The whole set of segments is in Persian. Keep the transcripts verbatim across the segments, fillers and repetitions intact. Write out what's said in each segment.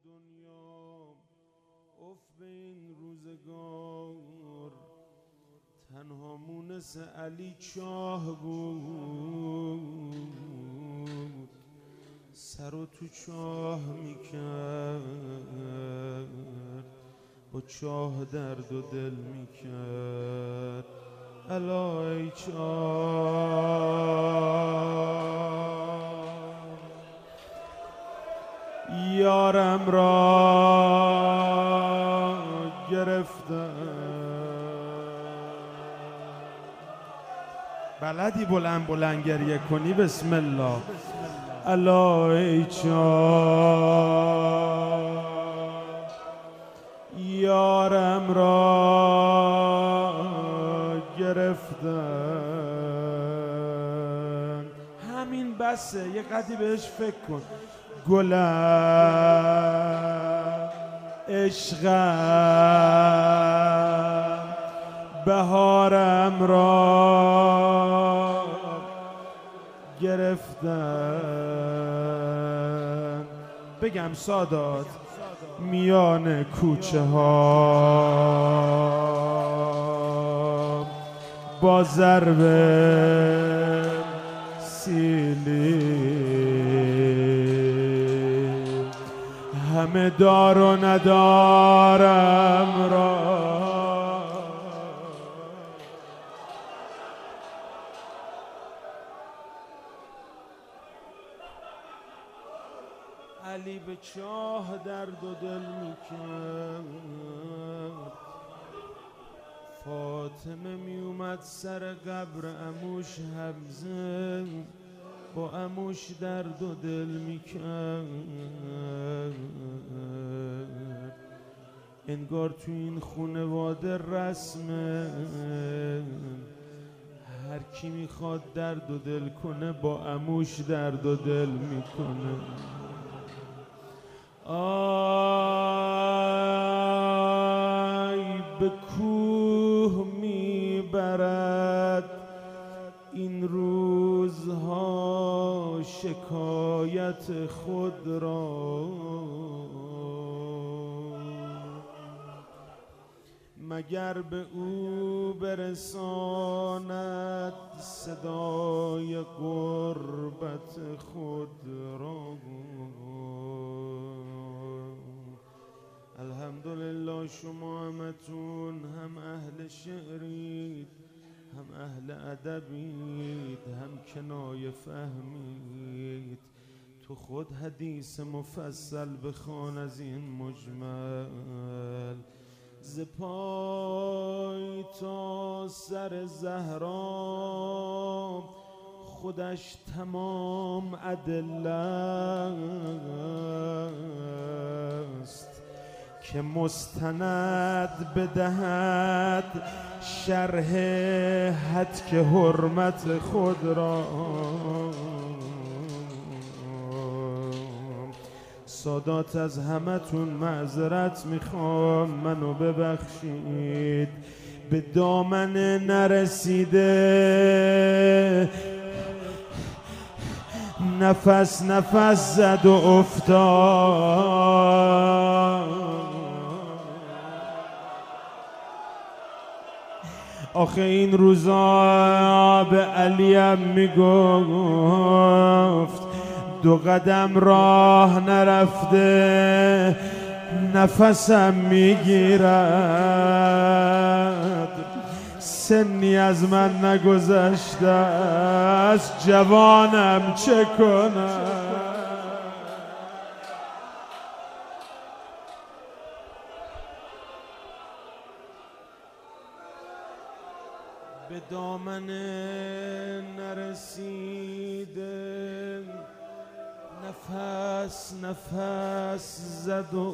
دنیا اف به این روزگار، تنها مونس علی چاه بود، سر و تو چاه میکرد، با چاه درد و دل میکرد. الا ای چاه یارم را گرفتم. بلدی بلند بلند گریه کنی؟ بسم الله. الا ای چاه یارم را گرفتن. همین بسه، یه قدی بهش فکر کن. گلم عشقم بهارم را گرفتن. بگم سادات میان کوچه ها با ضرب سیلی همه دار و ندارم را علی به چاه درد و دل میکرد. فاطمه میومد سر قبر عموش حمزه، با عموش درد و دل میکرد. انگار تو این خونواده رسمه، هر کی میخواد درد و دل کنه با عموش درد و دل میکنه. آی به کوه میبرد این روزها شکایت خود را، مگر به او برساند صدای غربت خود را. الحمدلله شما همتون هم اهل شعرید، هم اهل ادبید، هم کنایه فهمید. تو خود حدیث مفصل بخوان از این مجمل. ز پای تا سر زهرا خودش تمام ادله است که مستند بدهد شرح هتک حرمت خود را. سادات از همتون معذرت میخوام، منو ببخشید. به دامن نرسیده نفس نفس زد و افتاد. آخه این روزا به علیم میگفت دو قدم راه نرفته نفسم میگیرد. سنی از من نگذشته است جوانم چه کنم. به دامن نرسیده نفس نفس زد و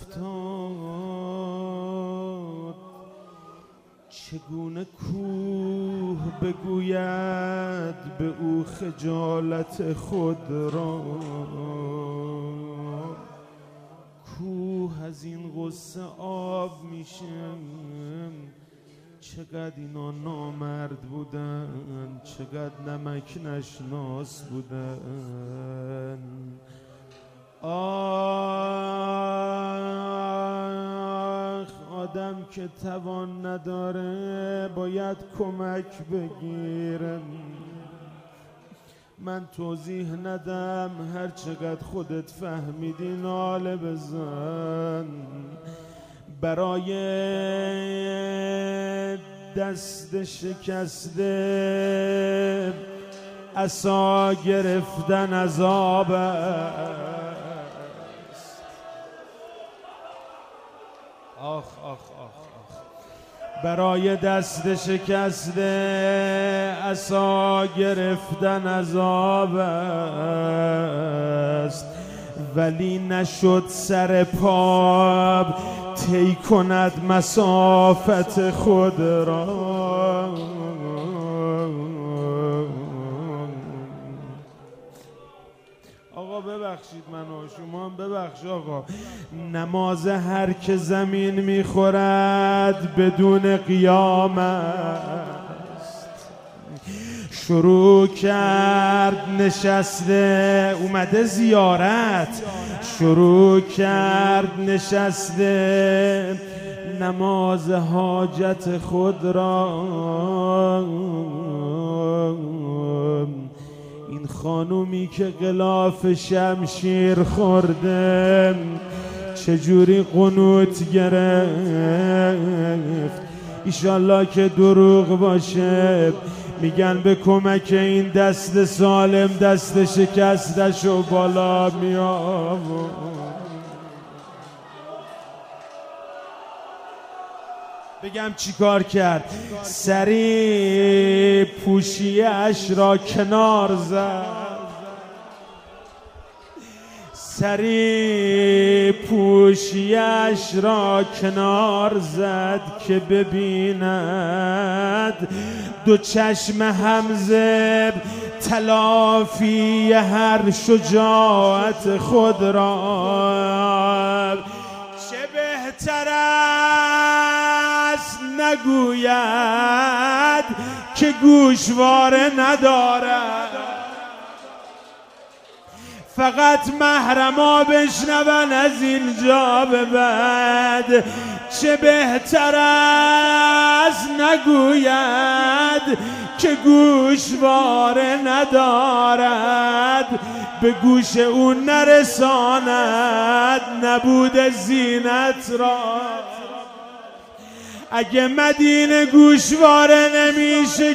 افتاد. چگونه کوه بگوید به او خجالت خود را. کوه از این غصه آب میشه. چقدر اینا نامرد بودن، چقدر نمک نشناس بودن. آه آدم که توان نداره باید کمک بگیرم. من توضیح ندم، هر چقدر خودت فهمیدی ناله بزن. برای دست شکسته عصا گرفتن عذاب است. آخ آخ آخ آخ. برای دست شکسته عصا گرفتن عذاب است، ولی نشد سر پا طی کند مسافت خود را. آقا ببخشید منو، شما هم ببخش آقا. نماز هر که زمین میخورد بدون قیام است. شروع کرد نشسته، اومده زیارت، شروع کرد نشسته نماز حاجت خود را. این خانومی که غلاف شمشیر خورده چجوری قنوت گرفت. ایشالله که دروغ باشه، میگن به کمک این دست سالم دست شکستشو بالا میام. بگم چی کار کرد؟ سریع پوشیش را کنار زد، سریع پوشیش را کنار زد که ببیند دو چشم حمزه تلافی هر شجاعت خود را. چه بهتر است نگوید که گوشواره ندارد، فقط محرما بشنون از اینجا به بعد. چه بهتر است نگوید که گوشواره ندارد، به گوش اون نرساند نبود زینت را. اگه مدینه گوشواره نمیشه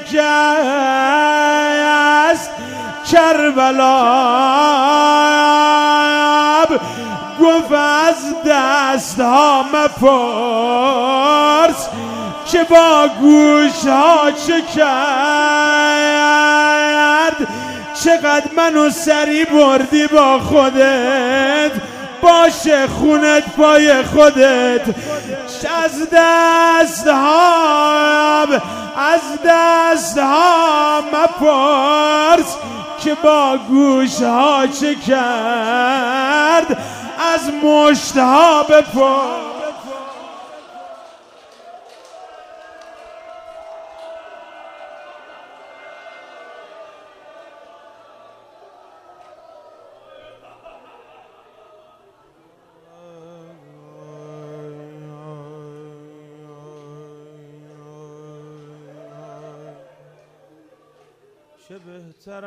کست کربلا گفت از دست ها مپرس که با گوش ها چه کرد. چقدر منو سری بردی با خودت، باشه خونت پای خودت. از دست ها از دست ها مپرس که با گوش ها چه کرد، از مشت ها بپرس. چه بهتر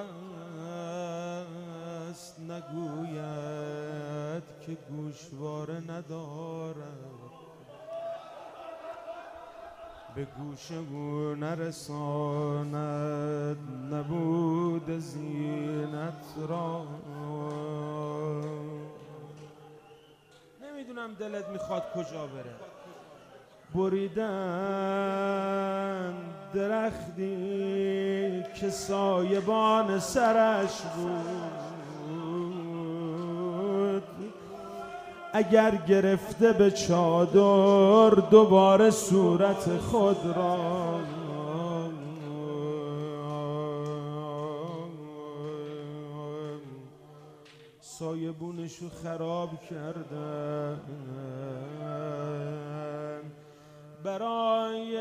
است نگوید که گوشواره ندارد، به گوش او نرساند نبود زینت را. نمیدونم دلت میخواد کجا بره. بریدن درختی که سایبان سرش بود، اگر گرفته به چادر دوباره صورت خود را. سایبونشو خراب کردن برای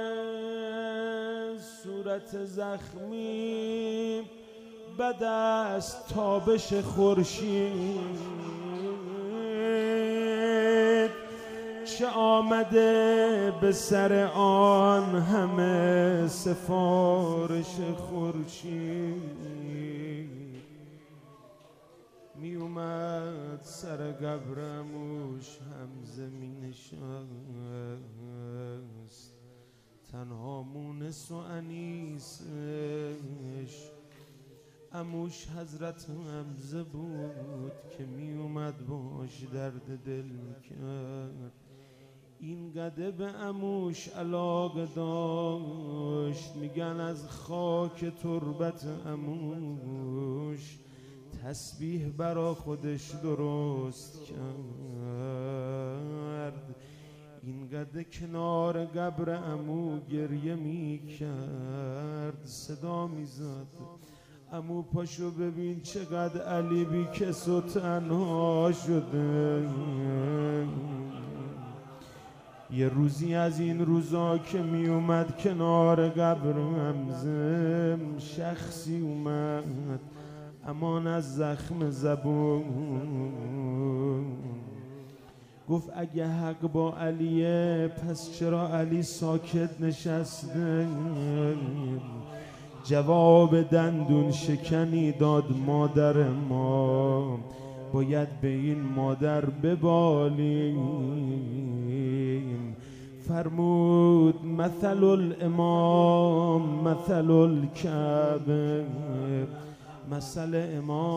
صورت زخمی بد است تابش خورشید. پیش آمده به سر آن همه سفارش خورشید می اومد سر قبر عموش همزه می نشست، تنها مونس و انیسش عموش حضرت حمزه بود که می اومد باش درد دل میکرد. این قده به عموش علاقه داشت، میگن از خاک تربت عموش تسبیح برا خودش درست کرد. این قده کنار قبر عمو گریه میکرد، صدا میزد عمو پاشو ببین چقدر علی بی کس و تنها شده. یه روزی از این روزا که می اومد کنار قبر حمزه، شخصی اومد امان از زخم زبون، گفت اگه حق با علیه پس چرا علی ساکت نشسته؟ جواب دندون شکنی داد مادر ما، باید به این مادر ببالیم. فرمود مثل الامام مثل الکعبه، مثل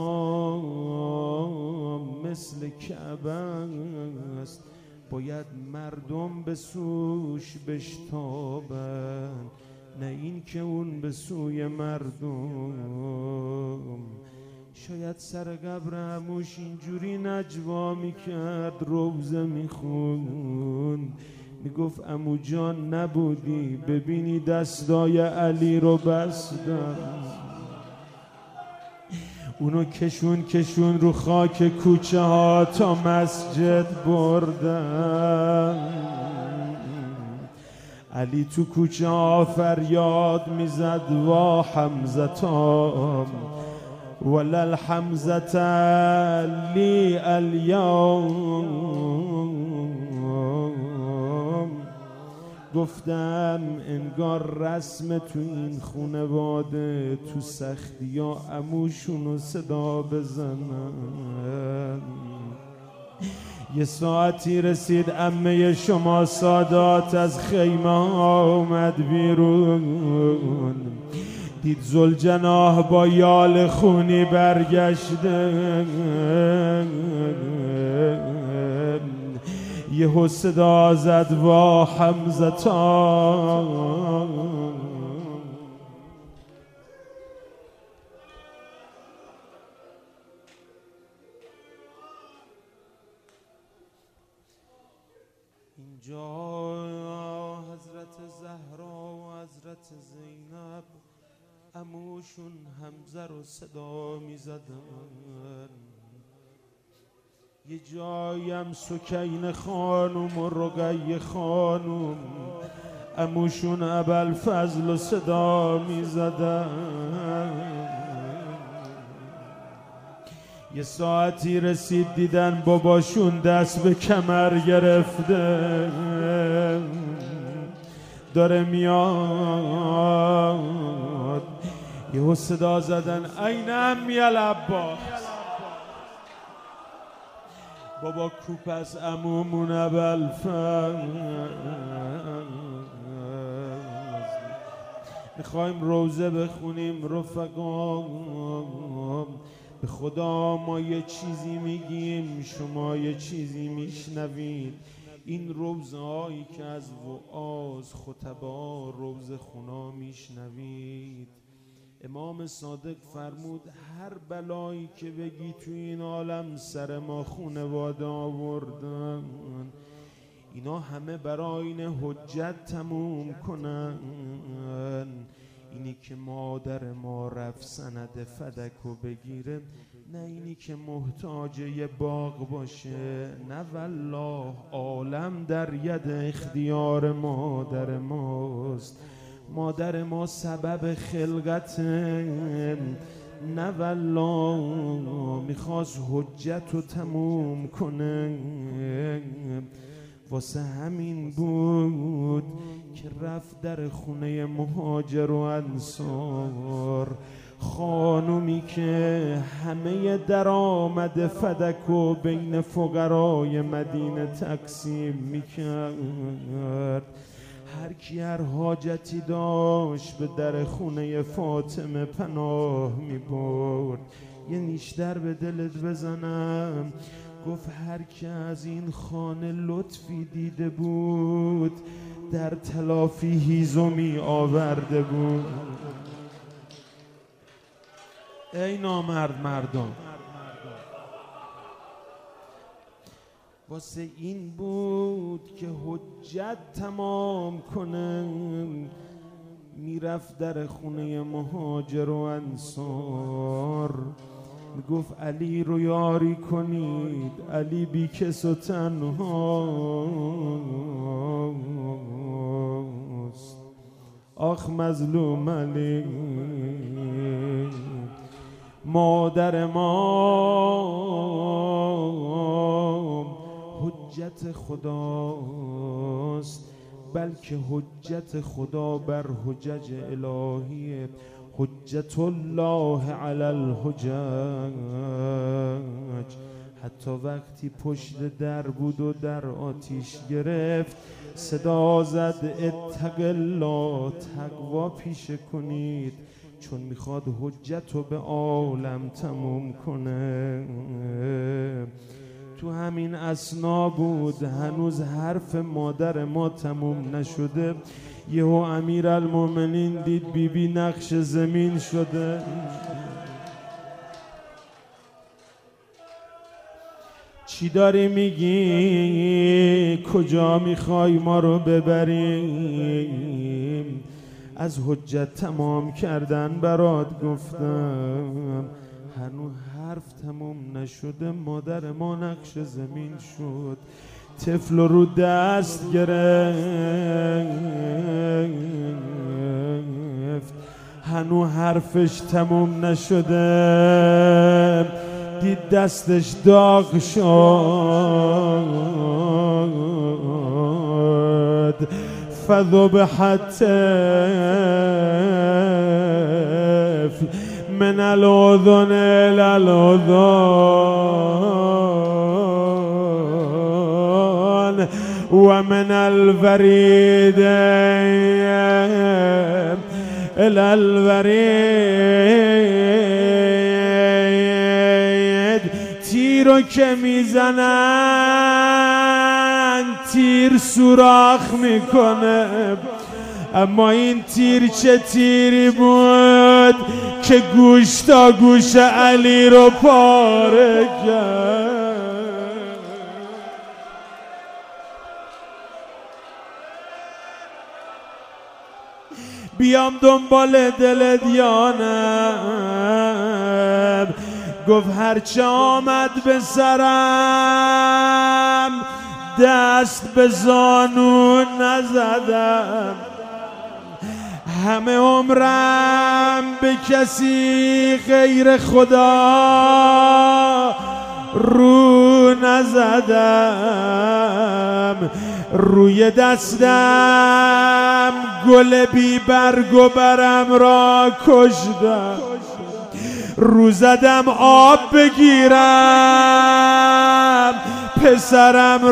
امام مثل کعبه است، باید مردم به سوش بشتابن نه این که اون به سوی مردم. شاید سر قبر عموش اینجوری نجوا میکرد، روزه میخوند، میگفت عمو جان نبودی ببینی دستای علی رو بستم، اونو کشون کشون رو خاک کوچه ها تا مسجد بردن. علی تو کوچه ها فریاد میزد وا حمزتام ولل حمزت لی الیوم. گفتم انگار رسم تو این خونواده تو سختی یا عموشونو صدا بزنن. یه ساعتی رسید عمه شما سادات از خیمه ها اومد بیرون، دید ذوالجناح با یال خونی برگشته، یهو صدا زد وا حمزتان. اینجا حضرت زهرا و حضرت زینب عموشون حمزه رو صدا می زدن. یه جایم سکین خانوم و رقیه خانوم عموشون ابوالفضل رو صدا می زدن. یه ساعتی رسید دیدن باباشون دست به کمر گرفته داره میاد. یهو صدا زدن این عمی العباس. بابا کوپ از عمومون ابوالفضل، میخوایم روزه بخونیم رفقا، به خدا ما یه چیزی میگیم شما یه چیزی میشنوید. این روزه هایی که از وعاظ خطبا روزه خونا میشنوید، امام صادق فرمود هر بلایی که بگی تو این عالم سر ما خونواده آوردن، اینا همه برای این حجت تموم کنن. اینی که مادر ما رفت سند فدکو بگیره، نه اینی که محتاج یه باغ باشه، نه والله عالم در ید اختیار مادر ماست. مادر ما سبب خلقت، نه والله میخواست حجت رو تموم کنه. واسه همین بود که رفت در خونه مهاجر و انصار، خانومی که همه درآمد فدک و بین فقرای مدینه تقسیم میکرد. هر کی هر حاجتی داشت به در خونه فاطمه پناه میبرد. یه نیشتر به دلت بزنم، گفت هر کی از این خانه لطفی دیده بود در تلافی هیزمی آورده بود. ای نامرد مردم، واسه این بود که حجت تمام کنه میرفت در خونه مهاجر و انصار، میگفت علی رو یاری کنید، علی بی کس و تنهاست. آخ مظلوم علی، مادر ما حجت خداست، بلکه حجت خدا بر حجج الهیه. حجت الله علی الحجج. حتی وقتی پشت در بود و در آتیش گرفت، صدا زد اتق الله، تقوا پیشه کنید، چون میخواد حجت رو به عالم تموم کنه. تو همین اثنا بود، هنوز حرف مادر ما تموم نشده، یهو امیرالمومنین دید بی بی نقش زمین شده. چی داری میگی؟ کجا میخوای ما رو ببریم؟ از حجت تمام کردن برات گفتم، هنوز حرف تموم نشده مادر ما نقش زمین شد. طفل رو دست گرفت، هنوز حرفش تموم نشده، دید دستش داغ شد. فذبحت الطفل من الاذن الى الاذن و من الورید الى الورید. تیرو که میزنن تیر سوراخ میکنه، اما این تیر چه تیری بود که گوش تا گوش علی رو پاره کرد. بیام دنبال دلت یا نه؟ گفت هرچه آمد به سرم دست به زانو نزدم، همه عمرم به کسی غیر خدا رو نزدم. روی دستم گل بی برگ و برم را کشدم، رو زدم آب بگیرم پسرم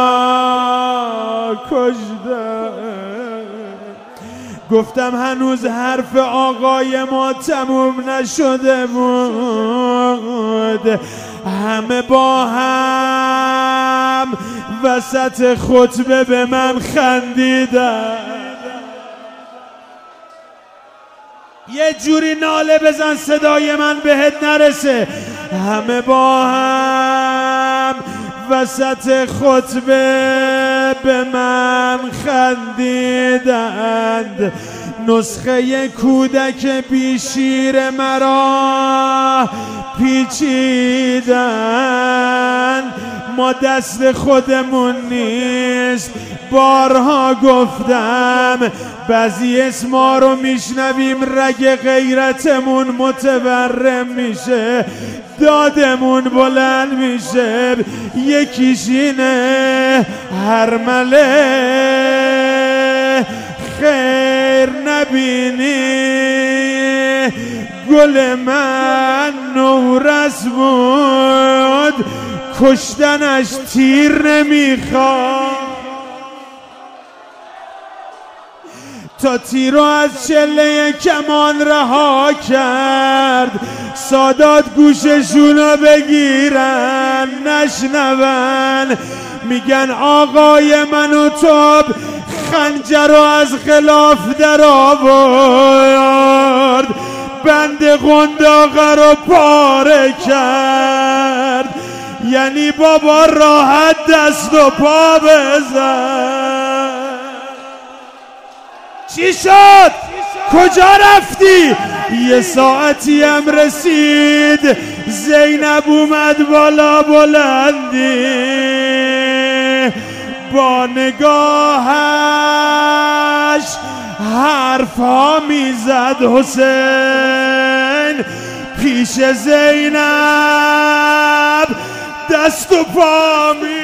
را کشدم. گفتم هنوز حرف آقای ما تموم نشده بود، همه با هم وسط خطبه به من خندیدن. یه جوری ناله بزن صدای من بهت نرسه. همه با هم وسط خطبه به من خندیدند. نسخه کودک بی شیر مرا پیچیدند. اما دست خودمون نیست. بارها گفتم بعضی اسما رو میشنویم رگ غیرتمون متورم میشه، دادمون بلند میشه. یکیش اینه هرمله خیر نبینی، گل من نورس بود کشتنش تیر نمیخواد. تا تیرو از چله کمان رها کرد، سادات گوششونو بگیرن نشنون. میگن آقای من و تو خنجر رو از خلاف در آورد، بند قنداقه رو پاره کرد. یعنی بابا راحت دست و پا بزن. چی شد؟ کجا رفتی؟ یه ساعتی هم رسید زینب اومد بالا بلندی، با نگاهش حرفا میزد حسین. پیش زینب دست و پا می